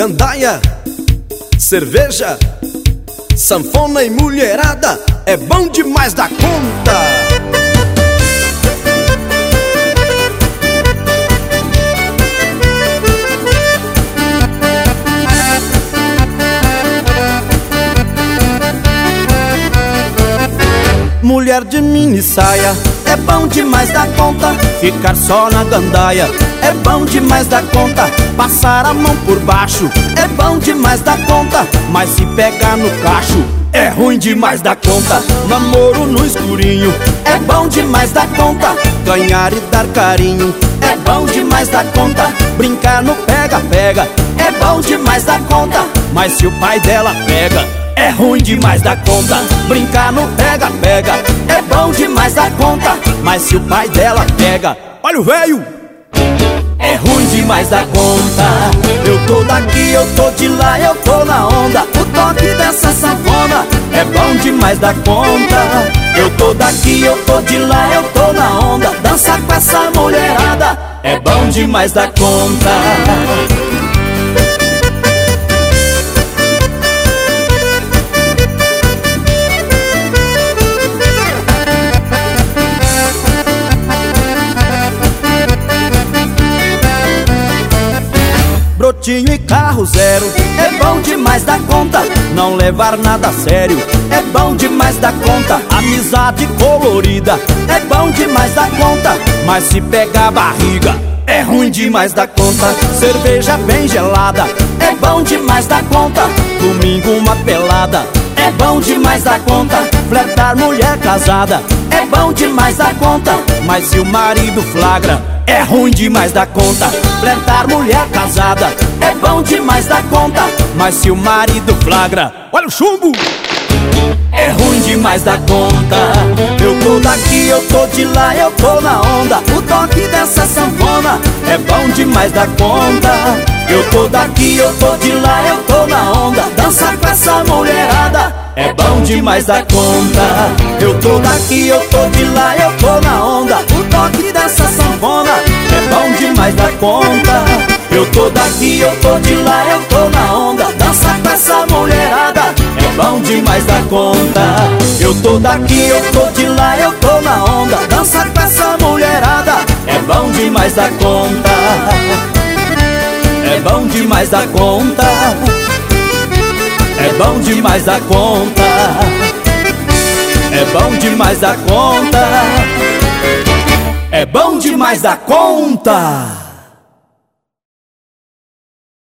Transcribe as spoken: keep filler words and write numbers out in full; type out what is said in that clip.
gandaia, cerveja, sanfona e mulherada, é bom demais da conta. Mulher de mini saia, é bom demais da conta. Ficar só na gandaia, é bom demais da conta. Passar a mão por baixo, é bom demais da conta. Mas se pegar no cacho, é ruim demais da conta. Namoro no escurinho, é bom demais da conta. Ganhar e dar carinho, é bom demais da conta. Brincar no pega-pega, é bom demais da conta. Mas se o pai dela pega, é ruim demais da conta. Brincar no pega-pega, é bom demais da conta. Mas se o pai dela pega, olha o velho, é ruim demais da conta. Eu tô daqui, eu tô de lá, eu tô na onda. O toque dessa sanfona é bom demais da conta. Eu tô daqui, eu tô de lá, eu tô na onda. Dançar com essa mulherada é bom demais da conta. Brotinho e carro zero, é bom demais da conta. Não levar nada a sério, é bom demais da conta. Amizade colorida, é bom demais da conta. Mas se pegar a barriga, é ruim demais da conta. Cerveja bem gelada, é bom demais da conta. Domingo uma pelada, é bom demais da conta. Flertar mulher casada, é bom demais da conta. Mas se o marido flagra, é ruim demais da conta. Flertar mulher casada, é bom demais da conta. Mas se o marido flagra, olha o chumbo, é ruim demais da conta. Eu tô daqui, eu tô de lá, eu tô na onda. O toque dessa sanfona é bom demais da conta. Eu tô daqui, eu tô de lá, eu tô na onda. Dançar com essa mulherada é bom demais da conta. Eu tô daqui, eu tô de lá, eu tô na onda. O toque dessa sanfona é bom demais da conta. Eu tô daqui, eu tô de lá, eu tô na onda. Dançar com essa mulherada é bom demais da conta. Eu tô daqui, eu tô de lá, eu tô na onda. Dançar com essa mulherada é bom demais da conta. É bom demais da conta. É bom demais da conta. É bom demais da conta. É bom demais da conta.